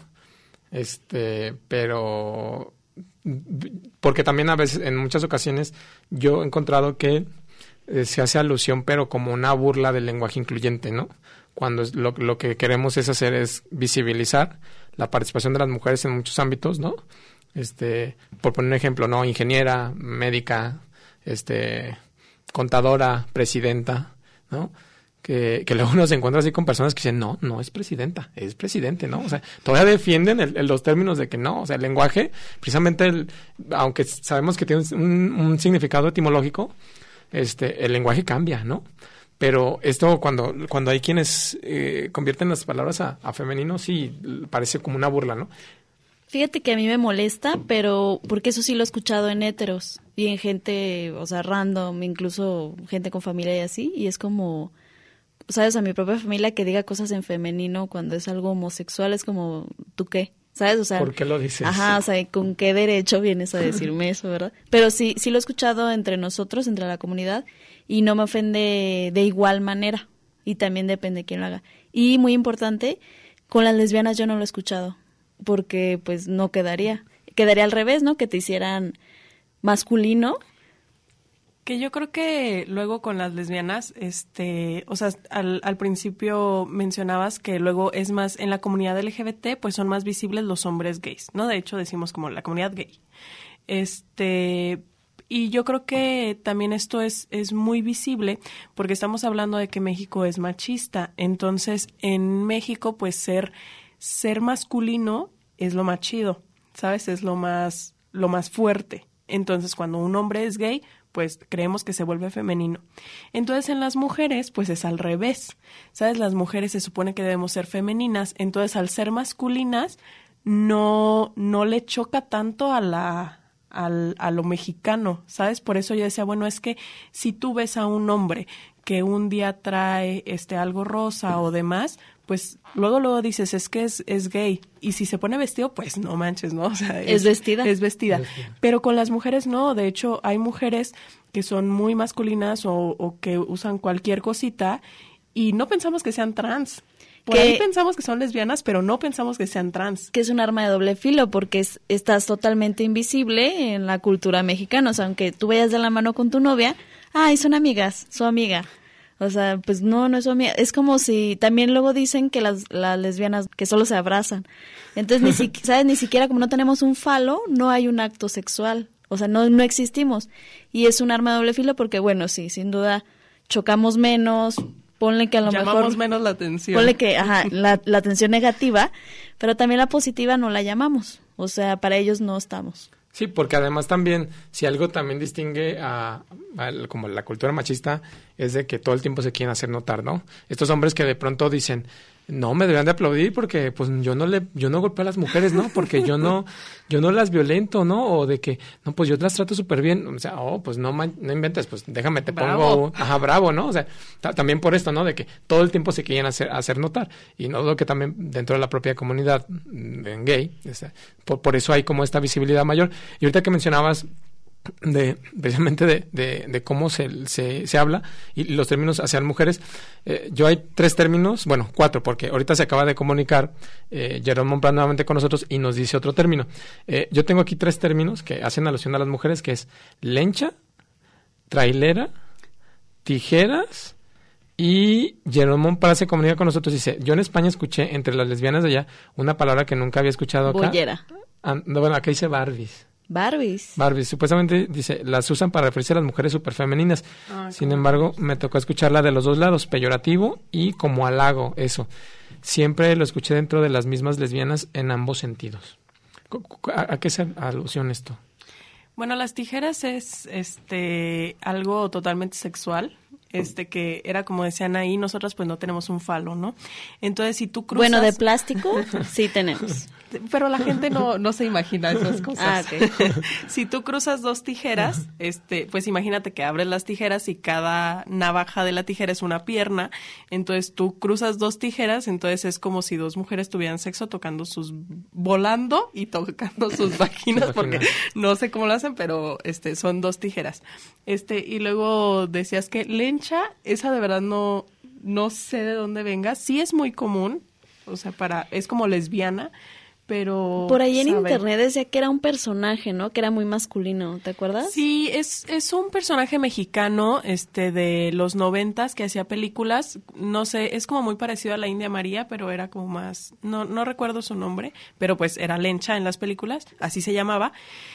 pero porque también a veces, en muchas ocasiones, yo he encontrado que se hace alusión, pero como una burla del lenguaje incluyente, ¿no? Cuando lo que queremos hacer es visibilizar la participación de las mujeres en muchos ámbitos, ¿no? Por poner un ejemplo, ¿no? Ingeniera, médica, contadora, presidenta, ¿no? Que luego uno se encuentra así con personas que dicen, no es presidenta, es presidente, ¿no? O sea, todavía defienden los términos de que no, o sea, el lenguaje, precisamente, aunque sabemos que tiene un significado etimológico, el lenguaje cambia, ¿no? Pero esto cuando hay quienes convierten las palabras a femenino, sí, parece como una burla, ¿no? Fíjate que a mí me molesta, pero porque eso sí lo he escuchado en héteros y en gente, o sea, random, incluso gente con familia y así, y es como, ¿sabes? A mi propia familia que diga cosas en femenino cuando es algo homosexual es como, ¿tú qué? ¿Sabes? O sea, ¿por qué lo dices? Ajá, o sea, ¿con qué derecho vienes a decirme eso, verdad? Pero sí lo he escuchado entre nosotros, entre la comunidad, y no me ofende de igual manera. Y también depende de quién lo haga. Y muy importante, con las lesbianas yo no lo he escuchado, porque pues no quedaría. Quedaría al revés, ¿no? Que te hicieran masculino. Que yo creo que luego con las lesbianas, o sea, al principio mencionabas que luego es más, en la comunidad LGBT, pues son más visibles los hombres gays, ¿no? De hecho, decimos como la comunidad gay. Y yo creo que también esto es muy visible porque estamos hablando de que México es machista. Entonces, en México, pues ser masculino es lo más chido, ¿sabes? Es lo más fuerte. Entonces, cuando un hombre es gay, pues creemos que se vuelve femenino. Entonces, en las mujeres, pues es al revés, ¿sabes? Las mujeres se supone que debemos ser femeninas, entonces al ser masculinas, no le choca tanto a lo mexicano, ¿sabes? Por eso yo decía, bueno, es que si tú ves a un hombre que un día trae algo rosa o demás, pues luego dices, es que es gay. Y si se pone vestido, pues no manches, ¿no? O sea, Es vestida. Es vestida. Pero con las mujeres no. De hecho, hay mujeres que son muy masculinas o que usan cualquier cosita y no pensamos que sean trans. Por ahí pensamos que son lesbianas, pero no pensamos que sean trans. Que es un arma de doble filo porque estás totalmente invisible en la cultura mexicana. O sea, aunque tú vayas de la mano con tu novia, ay, son amigas, su amiga. O sea, pues no es su amiga. Es como si también luego dicen que las lesbianas que solo se abrazan. Entonces, ¿sabes? Ni siquiera como no tenemos un falo, no hay un acto sexual. O sea, no existimos. Y es un arma de doble filo porque, bueno, sí, sin duda chocamos menos. Ponle que a lo llamamos mejor menos la atención. Ponle que, la atención negativa, pero también la positiva no la llamamos. O sea, para ellos no estamos. Sí, porque además también, si algo también distingue como la cultura machista, es de que todo el tiempo se quieren hacer notar, ¿no? Estos hombres que de pronto dicen, no, me deberían de aplaudir porque pues yo no golpeo a las mujeres, ¿no? Porque yo no las violento, ¿no? O de que, no, pues yo las trato súper bien. O sea, pues no inventes, pues déjame, te pongo, bravo, ¿no? O sea, también por esto, ¿no? De que todo el tiempo se quieren hacer notar. Y no lo que también dentro de la propia comunidad gay, o sea, por eso hay como esta visibilidad mayor. Y ahorita que mencionabas precisamente de cómo se habla y los términos hacia mujeres, yo hay 3 términos, bueno, 4, porque ahorita se acaba de comunicar Jerome Monplan nuevamente con nosotros y nos dice otro término. Yo tengo aquí 3 términos que hacen alusión a las mujeres, que es lencha, trailera, tijeras, y Jerome Monplan se comunica con nosotros y dice, yo en España escuché entre las lesbianas de allá una palabra que nunca había escuchado acá. Bollera. No, bueno, acá dice Barbies. Barbies, supuestamente dice, las usan para referirse a las mujeres superfemeninas. Sin embargo, me tocó escucharla de los dos lados, peyorativo y como halago, eso. Siempre lo escuché dentro de las mismas lesbianas en ambos sentidos. ¿A qué se alusión esto? Bueno, las tijeras es algo totalmente sexual. Que era como decían ahí, nosotras pues no tenemos un falo, ¿no? Entonces, si tú cruzas... Bueno, de plástico sí tenemos. Pero la gente no se imagina esas cosas. Okay. Si tú cruzas 2 tijeras, pues imagínate que abres las tijeras y cada navaja de la tijera es una pierna. Entonces, tú cruzas 2 tijeras, entonces es como si 2 mujeres tuvieran sexo volando y tocando sus vaginas, porque no sé cómo lo hacen, pero son 2 tijeras. Y luego decías que lencha, esa de verdad no sé de dónde venga. Sí es muy común, o sea, es como lesbiana, pero... Por ahí en internet decía que era un personaje, ¿no? Que era muy masculino, ¿te acuerdas? Sí, es un personaje mexicano, de los 90s que hacía películas. No sé, es como muy parecido a la India María, pero era como más... No recuerdo su nombre, pero pues era lencha en las películas, así se llamaba.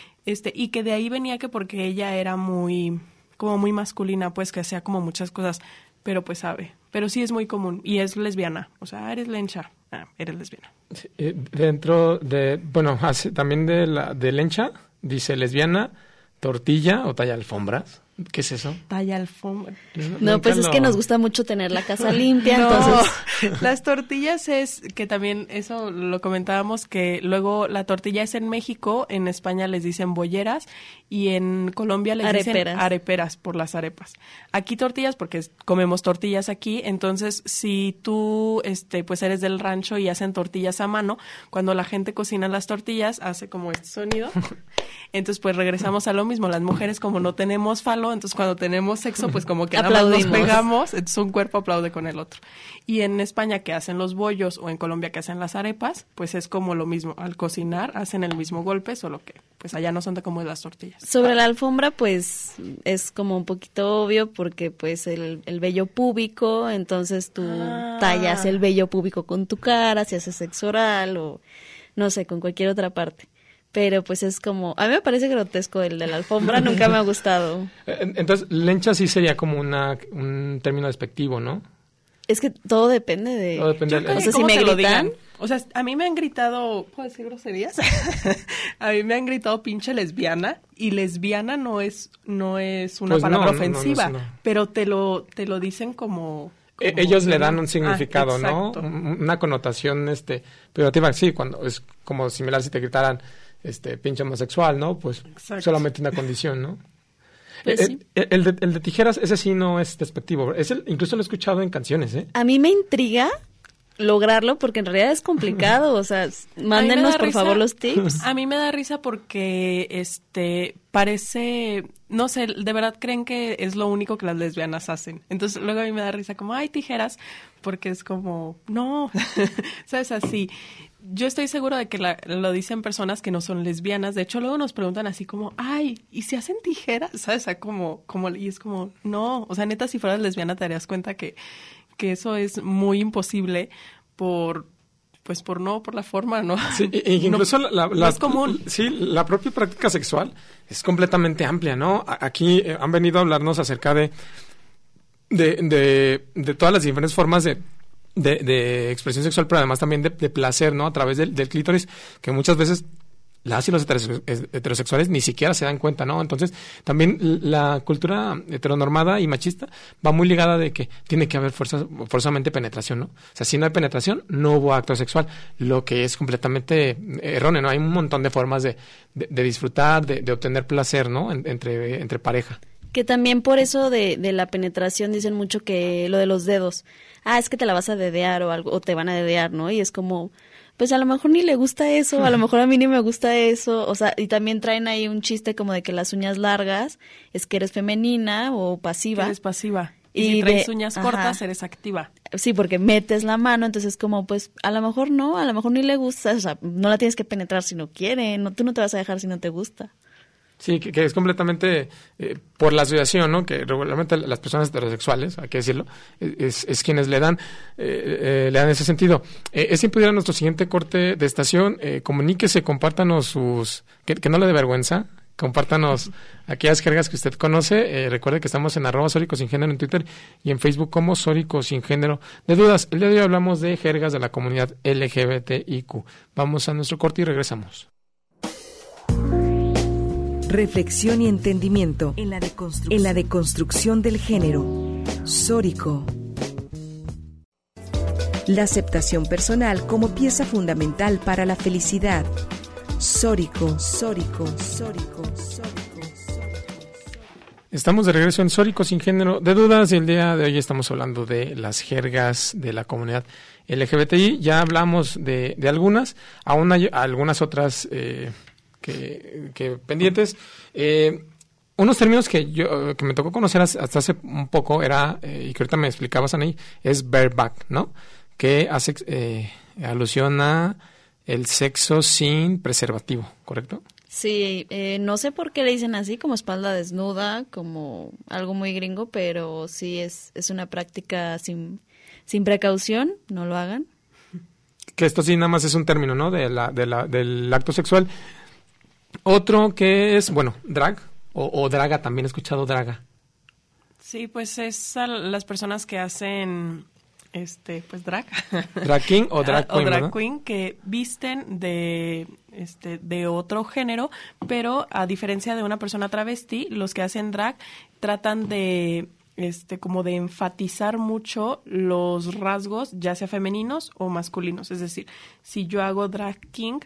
Y que de ahí venía que porque ella era muy masculina, pues que hacía como muchas cosas, pero pues pero sí es muy común y es lesbiana, o sea, eres lencha, eres lesbiana. Sí, dentro de, bueno, también de lencha, dice lesbiana, tortilla o talla alfombras. ¿Qué es eso? Talla alfombra. No, pues es que nos gusta mucho tener la casa limpia, entonces... Las tortillas es que también, eso lo comentábamos, que luego la tortilla es en México, en España les dicen bolleras y en Colombia les dicen areperas por las arepas. Aquí tortillas porque comemos tortillas aquí, entonces si tú pues eres del rancho y hacen tortillas a mano, cuando la gente cocina las tortillas hace como este sonido. Entonces pues regresamos a lo mismo, las mujeres como no tenemos falo, entonces cuando tenemos sexo pues como que nada más nos pegamos, entonces un cuerpo aplaude con el otro. Y en España que hacen los bollos o en Colombia que hacen las arepas, pues es como lo mismo, al cocinar hacen el mismo golpe, solo que pues allá no son como las tortillas. Sobre la alfombra pues es como un poquito obvio porque pues el vello púbico, entonces tú tallas el vello púbico con tu cara, si haces sexo oral o no sé, con cualquier otra parte. Pero pues es como, a mí me parece grotesco el de la alfombra, nunca me ha gustado. Entonces, lencha sí sería como un término despectivo, ¿no? Es que todo depende de... Todo depende o sea, si me gritan... O sea, a mí me han gritado, ¿puedo decir groserías? A mí me han gritado pinche lesbiana, y lesbiana no es una pues palabra ofensiva, no. pero te lo dicen como... Ellos le dan un significado, ¿no? exacto. Una connotación peyorativa, sí, cuando es como similar si te gritaran pinche homosexual, ¿no? Pues Exacto. solamente una condición, ¿no? Pues sí. El de tijeras, ese sí no es despectivo. Incluso lo he escuchado en canciones, ¿eh? A mí me intriga lograrlo porque en realidad es complicado, o sea, mándenos da por risa. favor los tips. A mí me da risa porque parece, no sé, de verdad creen que es lo único que las lesbianas hacen. Entonces luego a mí me da risa como, ay, tijeras, porque es como, no, ¿sabes? Así. Yo estoy seguro de que lo dicen personas que no son lesbianas. De hecho, luego nos preguntan así como, ay, ¿y si hacen tijeras? ¿Sabes? O sea, y es como, no, o sea, neta, si fueras lesbiana te darías cuenta que eso es muy imposible por la forma, ¿no? Sí, incluso no es común. Sí, la propia práctica sexual es completamente amplia, ¿no? Aquí han venido a hablarnos acerca de todas las diferentes formas de expresión sexual, pero además también de placer, ¿no? A través del clítoris, que muchas veces las y los heterosexuales ni siquiera se dan cuenta, ¿no? Entonces, también la cultura heteronormada y machista va muy ligada de que tiene que haber forzosamente penetración, ¿no? O sea, si no hay penetración, no hubo acto sexual, lo que es completamente erróneo, ¿no? Hay un montón de formas de disfrutar, de obtener placer, ¿no? Entre pareja. Que también por eso de la penetración dicen mucho que lo de los dedos, es que te la vas a dedear o algo, o te van a dedear, ¿no? Y es como, pues a lo mejor ni le gusta eso, a lo mejor a mí ni me gusta eso, o sea, y también traen ahí un chiste como de que las uñas largas es que eres femenina o pasiva. Eres pasiva. Y si traes uñas cortas, eres activa. Sí, porque metes la mano, entonces como, pues, a lo mejor no, a lo mejor ni le gusta, o sea, no la tienes que penetrar si no quiere, tú no te vas a dejar si no te gusta. Sí, que es completamente por la asociación, ¿no? Que regularmente las personas heterosexuales, hay que decirlo, es quienes le dan ese sentido. Es tiempo de ir a nuestro siguiente corte de estación. Comuníquese, compártanos que no le dé vergüenza, compártanos aquellas jergas que usted conoce. Recuerde que estamos en @SóricoSinGénero en Twitter y en Facebook como Sórico Sin Género de Dudas. El día de hoy hablamos de jergas de la comunidad LGBTIQ. Vamos a nuestro corte y regresamos. Reflexión y entendimiento en la deconstrucción del género. Sórico. La aceptación personal como pieza fundamental para la felicidad. Sórico. Estamos de regreso en Sórico Sin Género de Dudas y el día de hoy estamos hablando de las jergas de la comunidad LGBTI. Ya hablamos de algunas, aún hay algunas otras que pendientes. Unos términos que me tocó conocer hasta hace un poco era, y que ahorita me explicabas, Anaí, es bareback, ¿no? Que hace alusión a el sexo sin preservativo, ¿correcto? Sí, no sé por qué le dicen así, como espalda desnuda, como algo muy gringo, pero sí es una práctica sin precaución, no lo hagan. Que esto sí nada más es un término, ¿no? Del acto sexual. Otro que es, drag o draga, también he escuchado draga. Sí, pues es a las personas que hacen, pues drag. Drag king o drag queen, o drag ¿verdad? queen, que visten de otro género, pero a diferencia de una persona travesti, los que hacen drag tratan de como de enfatizar mucho los rasgos, ya sea femeninos o masculinos. Es decir, si yo hago drag king,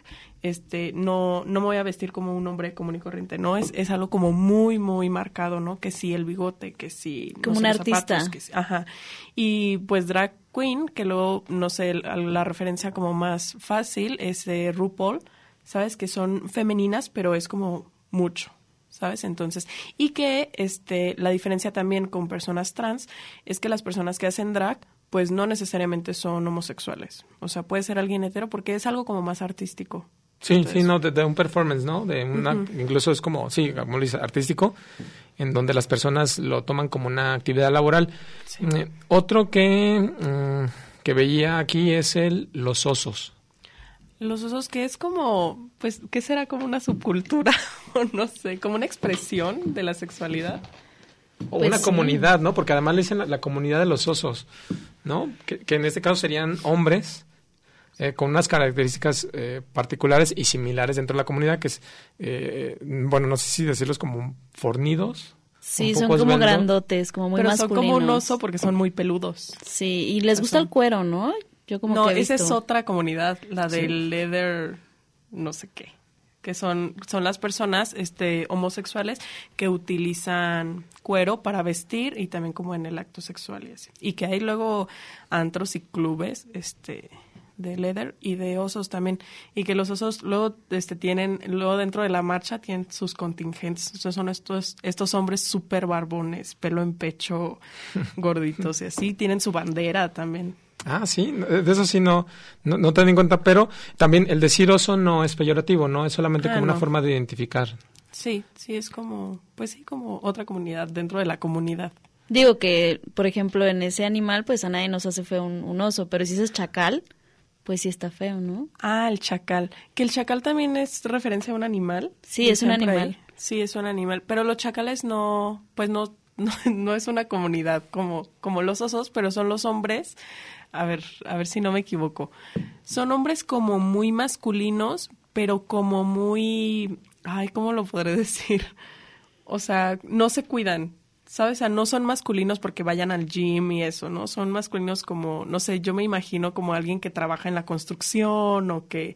no me voy a vestir como un hombre común y corriente, no, es algo como muy, muy marcado, ¿no? Que sí el bigote, que sí... Como un artista. Ajá. Y pues drag queen, que luego, no sé, la referencia como más fácil es RuPaul, ¿sabes? Que son femeninas, pero es como mucho, ¿sabes? Entonces, y que la diferencia también con personas trans es que las personas que hacen drag, pues no necesariamente son homosexuales. O sea, puede ser alguien hetero porque es algo como más artístico. Sí, Entonces, sí, no, de un performance, ¿no? De una, incluso es como, sí, como lo dice, artístico, en donde las personas lo toman como una actividad laboral. Sí. Otro que veía aquí es los osos. Los osos, que es como, pues, ¿qué será? Como una subcultura, o no sé, como una expresión de la sexualidad. O Pues una sí. comunidad, ¿no? Porque además le dicen la comunidad de los osos, ¿no? Que en este caso serían hombres con unas características particulares y similares dentro de la comunidad, que es, no sé si decirlos como fornidos. Sí, un son poco como esbelto. grandotes, como muy Pero masculinos. son como un oso porque son muy peludos. Sí, y les gusta el cuero, ¿no? Yo como No, que he esa visto. es otra comunidad, la del leather, no sé qué, que son las personas homosexuales que utilizan cuero para vestir y también como en el acto sexual y así. Y que hay luego antros y clubes de leather y de osos también, y que los osos luego luego dentro de la marcha tienen sus contingentes. Entonces son estos hombres súper barbones, pelo en pecho, gorditos y así, tienen su bandera también. Ah, sí, de eso sí no ten en cuenta, pero también el decir oso no es peyorativo, ¿no? Es solamente como una no. forma de identificar. Sí, es como, pues sí, como otra comunidad dentro de la comunidad. Digo que, por ejemplo, en ese animal, pues a nadie nos hace feo un oso, pero si es chacal, pues sí está feo, ¿no? Ah, el chacal. Que el chacal también es referencia a un animal. Sí, es un Dicen por animal. ahí. Sí, es un animal. Pero los chacales no es una comunidad como los osos, pero son los hombres. A ver si no me equivoco. Son hombres como muy masculinos, pero como muy, ¿cómo lo podré decir? O sea, no se cuidan, ¿sabes? O sea, no son masculinos porque vayan al gym y eso, ¿no? Son masculinos como, no sé, yo me imagino como alguien que trabaja en la construcción o que,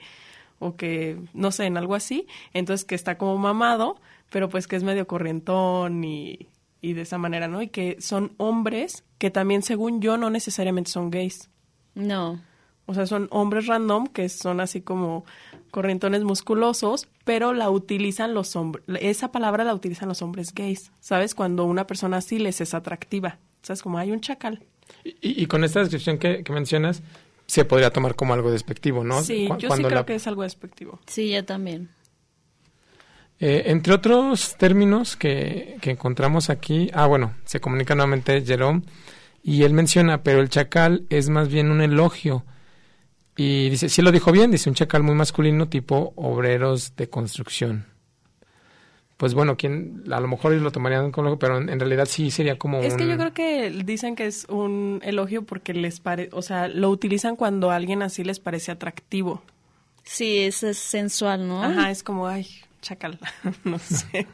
no sé, en algo así. Entonces, que está como mamado, pero pues que es medio corrientón y de esa manera, ¿no? Y que son hombres que también, según yo, no necesariamente son gays. No. O sea, son hombres random que son así como corrientones musculosos, pero la utilizan los hombres, esa palabra la utilizan los hombres gays, ¿sabes? Cuando una persona así les es atractiva, ¿sabes? Como hay un chacal. Y con esta descripción que mencionas, se podría tomar como algo despectivo, ¿no? Sí, yo sí creo que es algo despectivo. Sí, yo también. Entre otros términos que encontramos aquí, bueno, se comunica nuevamente Jerome y él menciona, pero el chacal es más bien un elogio. Y dice, sí lo dijo bien, dice un chacal muy masculino tipo obreros de construcción. Pues bueno, a lo mejor ellos lo tomarían como, pero en realidad sí sería como Es que yo creo que dicen que es un elogio porque o sea, lo utilizan cuando a alguien así les parece atractivo. Sí, es sensual, ¿no? Ajá, es como, chacal, no sé.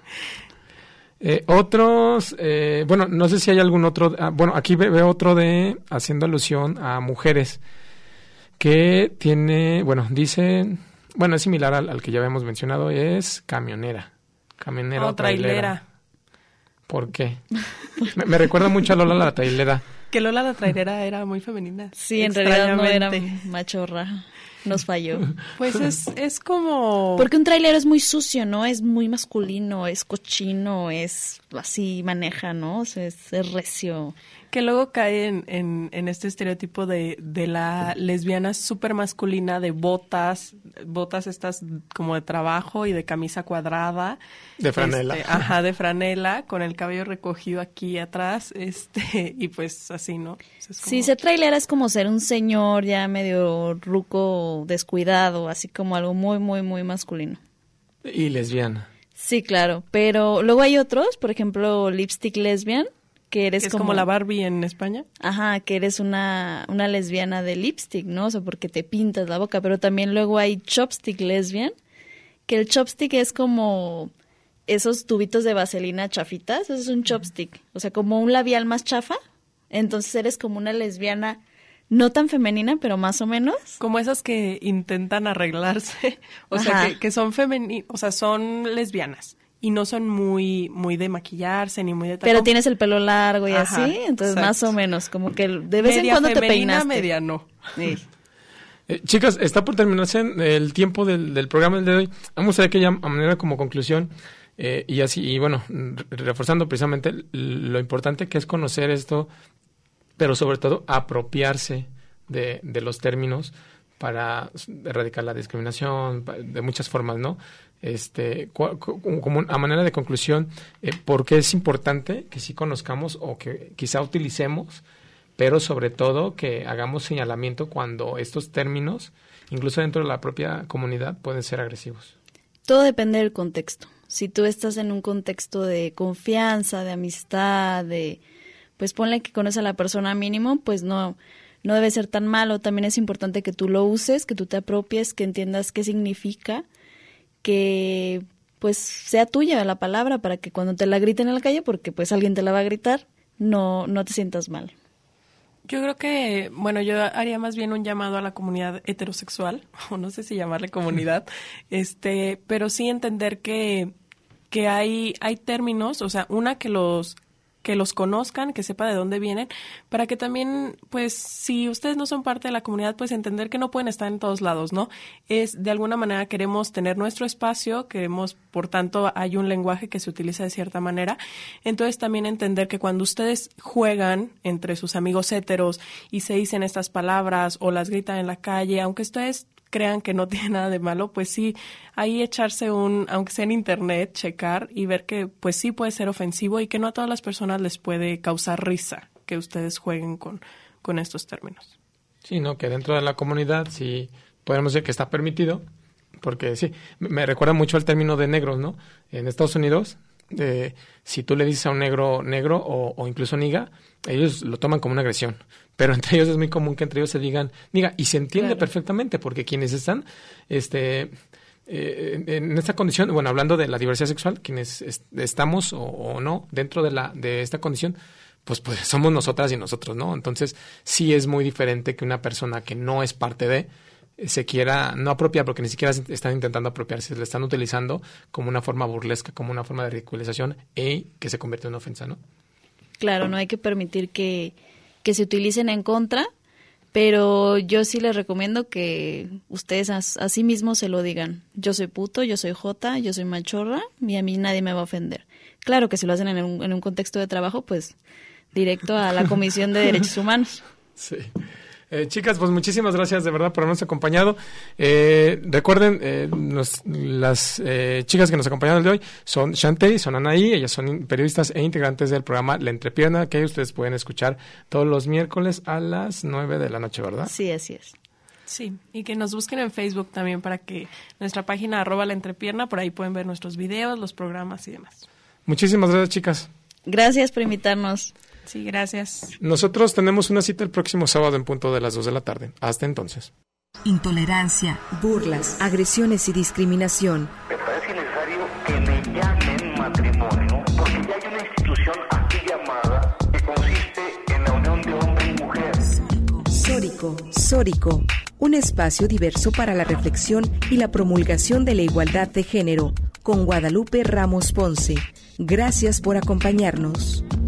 Otros, bueno, no sé si hay algún otro, bueno, aquí veo otro haciendo alusión a mujeres, que tiene, bueno, dice, bueno, es similar al que ya habíamos mencionado, es camionera o trailera. ¿Por qué? me recuerda mucho a Lola la trailera. Que Lola la trailera era muy femenina. Sí, en realidad no era machorra. Nos falló. Pues es como... Porque un trailero es muy sucio, ¿no? Es muy masculino, es cochino, es así, maneja, ¿no? O sea, es recio. Que luego cae en este estereotipo de la lesbiana súper masculina, de botas estas como de trabajo y de camisa cuadrada. De franela. De franela, con el cabello recogido aquí atrás, y pues así, ¿no? O sea, es como... Sí, ser trailera es como ser un señor ya medio ruco, descuidado, así como algo muy, muy, muy masculino. Y lesbiana. Sí, claro, pero luego hay otros, por ejemplo, lipstick lesbian, que eres es como la Barbie en España. Ajá, que eres una lesbiana de lipstick, ¿no? O sea, porque te pintas la boca, pero también luego hay chopstick lesbian, que el chopstick es como esos tubitos de vaselina chafitas, eso es un chopstick, o sea, como un labial más chafa, entonces eres como una lesbiana no tan femenina, pero más o menos. Como esas que intentan arreglarse, o Ajá. sea, que son femeninas, o sea, son lesbianas. Y no son muy de maquillarse ni muy de tacón. Pero tienes el pelo largo y Ajá, así, entonces exacto. más o menos, como que de vez media en cuando te femenina, peinaste. media no. Sí. Chicas, está por terminarse el tiempo del programa del día de hoy. Vamos a ver que ya a manera como conclusión, y así, y bueno, reforzando precisamente lo importante que es conocer esto, pero sobre todo apropiarse de los términos para erradicar la discriminación de muchas formas, ¿no? Como a manera de conclusión, ¿por qué es importante que sí conozcamos o que quizá utilicemos, pero sobre todo que hagamos señalamiento cuando estos términos, incluso dentro de la propia comunidad, pueden ser agresivos? Todo depende del contexto. Si tú estás en un contexto de confianza, de amistad, pues ponle que conoces a la persona mínimo, pues no debe ser tan malo. También es importante que tú lo uses, que tú te apropies, que entiendas qué significa, que pues sea tuya la palabra para que cuando te la griten en la calle, porque pues alguien te la va a gritar, no te sientas mal. Yo creo que, bueno, yo haría más bien un llamado a la comunidad heterosexual, o no sé si llamarle comunidad, pero sí entender que hay términos, o sea, que los conozcan, que sepa de dónde vienen, para que también, pues, si ustedes no son parte de la comunidad, pues entender que no pueden estar en todos lados, ¿no? De alguna manera queremos tener nuestro espacio, por tanto, hay un lenguaje que se utiliza de cierta manera, entonces también entender que cuando ustedes juegan entre sus amigos héteros y se dicen estas palabras o las gritan en la calle, aunque ustedes crean que no tiene nada de malo, pues sí, ahí echarse aunque sea en internet, checar y ver que pues sí puede ser ofensivo y que no a todas las personas les puede causar risa que ustedes jueguen con estos términos. Sí, ¿no? Que dentro de la comunidad sí podemos decir que está permitido, porque sí, me recuerda mucho al término de negros, ¿no? En Estados Unidos, si tú le dices a un negro o incluso niga, ellos lo toman como una agresión. Pero entre ellos es muy común que entre ellos se digan niga, y se entiende perfectamente, porque quienes están en esta condición, bueno, hablando de la diversidad sexual, quienes estamos o no dentro de esta condición, pues somos nosotras y nosotros, ¿no? Entonces sí es muy diferente que una persona que no es parte de se quiera no apropiar, porque ni siquiera están intentando apropiarse, le están utilizando como una forma burlesca, como una forma de ridiculización y que se convierte en una ofensa, ¿no? Claro, no hay que permitir que se utilicen en contra, pero yo sí les recomiendo que ustedes a sí mismos se lo digan. Yo soy puto, yo soy jota, yo soy machorra y a mí nadie me va a ofender. Claro que si lo hacen en un contexto de trabajo, pues directo a la Comisión de Derechos Humanos. Sí. Chicas, pues muchísimas gracias de verdad por habernos acompañado. Recuerden, las chicas que nos acompañaron el de hoy son Shantay, son Anaí, ellas son periodistas e integrantes del programa La Entrepierna, que ustedes pueden escuchar todos los miércoles a las 9 de la noche, ¿verdad? Sí, así es. Sí, y que nos busquen en Facebook también para que nuestra página @La Entrepierna, por ahí pueden ver nuestros videos, los programas y demás. Muchísimas gracias, chicas. Gracias por invitarnos. Sí, gracias. Nosotros tenemos una cita el próximo sábado en punto de las 2 de la tarde. Hasta entonces. Intolerancia, burlas, agresiones y discriminación. Me parece necesario que me llamen matrimonio, porque ya hay una institución aquí llamada que consiste en la unión de hombre y mujer. Sórico, un espacio diverso para la reflexión y la promulgación de la igualdad de género, con Guadalupe Ramos Ponce. Gracias por acompañarnos.